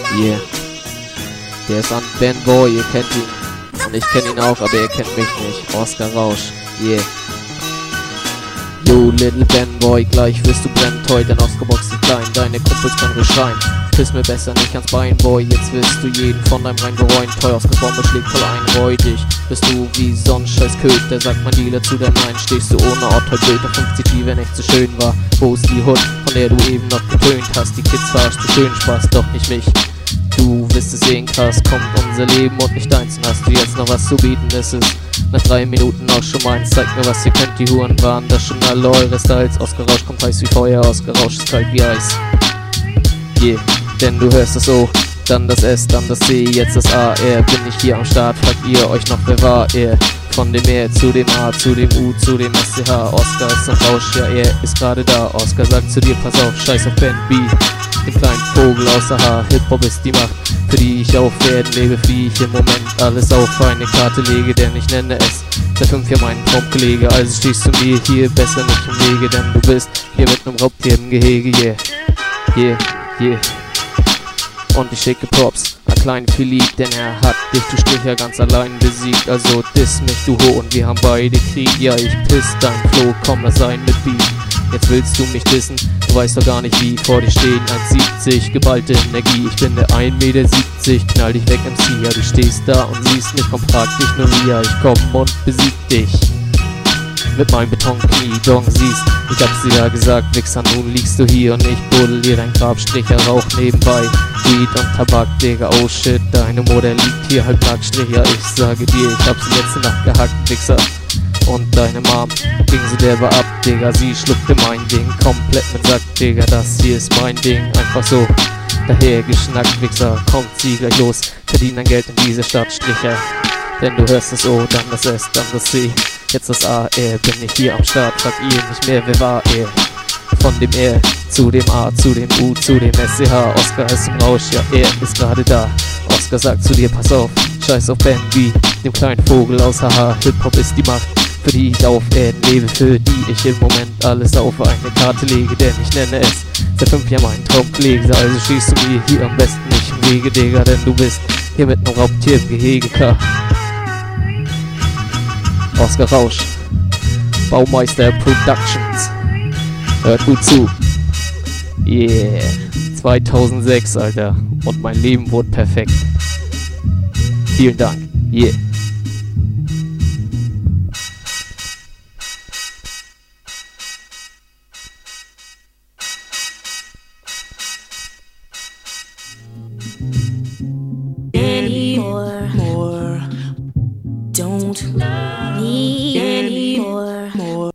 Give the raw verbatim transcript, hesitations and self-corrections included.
Yeah. Der ist an Ben Boy, ihr kennt ihn. Und ich kenn ihn auch, aber er kennt mich nicht. Oscar Rausch, yeah. Yo, Little Ben Boy, gleich wirst du brennen, toy, dein Oscar boxt dich klein, deine Kumpels können ruhig schreien. Piss mir besser nicht ans Bein, Boy, jetzt wirst du jeden von deinem Rein bereuen. Toy, Oscar Bombe schlägt voll ein, räudig. Bist du wie sonst scheiß Köd, der sagt mein Dealer zu der Nein. Stehst du ohne Ort, heute Bild auf fünfzig G, wenn echt so schön war. Wo ist die Hood, von der du eben noch getönt hast? Die Kids verarschst du schön Spaß, doch nicht mich. Du wirst es sehen, krass, kommt unser Leben und nicht deins. Und hast du jetzt noch was zu bieten, das ist nach drei Minuten auch schon meins. Zeigt mir, was ihr könnt, die Huren waren das schon alle eure Styles. Oscar Rausch kommt heiß wie Feuer, Oscar Rausch ist kalt wie Eis. Yeah, denn du hörst das O, dann das S, dann das C, jetzt das A, R. Bin ich hier am Start, fragt ihr euch noch, wer war er? Von dem R zu dem A, zu dem U, zu dem S C H. Oscar ist am Rausch, ja, er ist gerade da. Oscar sagt zu dir, pass auf, scheiß auf Ben B, den kleinen Vogel außer Haar. Hip-Hop ist die Macht, für die ich auf Erden lebe, für die ich im Moment alles auf eine Karte lege, denn ich nenne es seit fünf Jahren meinen Traumkollege. Also stehst du mir hier besser nicht im Wege, denn du bist hier mit nem Raubtier im Gehege, yeah, yeah, yeah. Und ich schicke Props an kleinen Philipp, denn er hat dich, du Stricher, ganz allein besiegt. Also diss mich, du Ho, und wir haben beide Krieg. Ja, ich piss dein Floh, komm, lass sein mit Beat. Jetzt willst du mich dissen, du weißt doch gar nicht wie. Vor dir stehen eins Komma siebzig, geballte Energie. Ich bin der ein Meter siebzig, knall dich weg M C. Ja, du stehst da und siehst mich, komm, frag dich nur wie. Ja, ich komm und besieg dich mit meinem Betonknie, Dong, siehst, ich hab's dir ja gesagt, Wichser, nun liegst du hier und ich buddel dir dein Grabstricher, Rauch nebenbei, Weed und Tabak, Digga, oh shit, deine Mutter liegt hier halb nackt, Strich, ja, ich sage dir, ich hab sie letzte Nacht gehackt, Wichser, und deine Mom ging so derbe ab, Digga, sie schluckte mein Ding komplett mit Sack, Digga, das hier ist mein Ding, einfach so daher geschnackt, Wichser, kommt sie gleich los, verdien dein Geld in dieser Stadt, Stricher, denn du hörst das O, dann das S, dann das C, jetzt das A, R, bin ich hier am Start, frag ihr nicht mehr, wer war er? Von dem R zu dem A, zu dem U, zu dem S C H, Oscar ist im Rausch, ja, er ist gerade da. Oscar sagt zu dir, pass auf, scheiß auf Ben B, dem kleinen Vogel aus Haha, Hip-Hop ist die Macht, für die ich auf Erden lebe, für die ich im Moment alles auf eine Karte lege, denn ich nenne es seit fünf Jahren meinen Traumkollege, also stehst du mir hier am besten nicht im Wege, Digga, denn du bist hier mit einem Raubtier im Gehege, K. Oscar Rausch, Baumeister Productions. Hört gut zu. Yeah. zweitausendsechs, Alter. Und mein Leben wurde perfekt. Vielen Dank. Yeah. Anymore, more. Don't need any more, more.